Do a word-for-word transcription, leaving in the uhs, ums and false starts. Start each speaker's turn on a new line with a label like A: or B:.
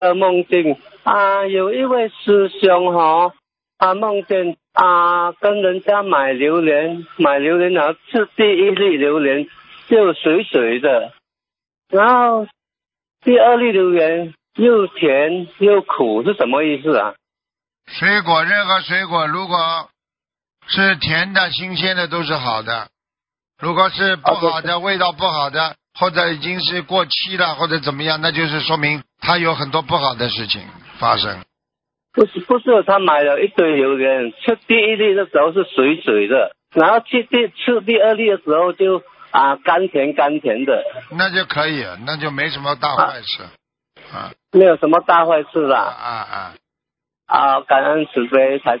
A: 的梦境啊，有一位师兄哈，他梦见啊跟人家买榴莲，买榴莲然后吃第一粒榴莲就水水的，然后第二粒榴莲又甜又苦，是什么意思啊？
B: 水果，任何水果如果是甜的、新鲜的都是好的，如果是不好的、味道不好的，或者已经是过期了或者怎么样，那就是说明它有很多不好的事情发生。
A: 不是不是，他买了一堆榴莲，吃第一粒的时候是水水的，然后吃第吃第二粒的时候就啊甘甜甘甜的。
B: 那就可以，那就没什么大坏事。啊，
A: 没有什么大坏事啦。
B: 啊啊啊！
A: 啊，感恩慈悲才